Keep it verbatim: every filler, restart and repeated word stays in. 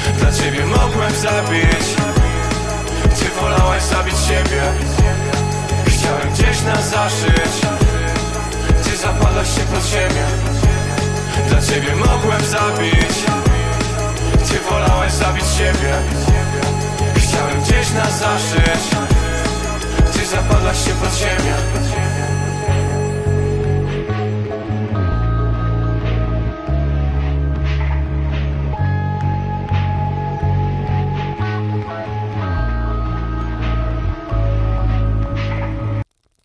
Dla ciebie mogłem zabić, ty wolałaś zabić siebie. Chciałem gdzieś nas zaszyć, ty zapadłaś się pod ziemię. Dla ciebie mogłem zabić, ty wolałaś zabić siebie. Chciałem gdzieś nas zaszyć,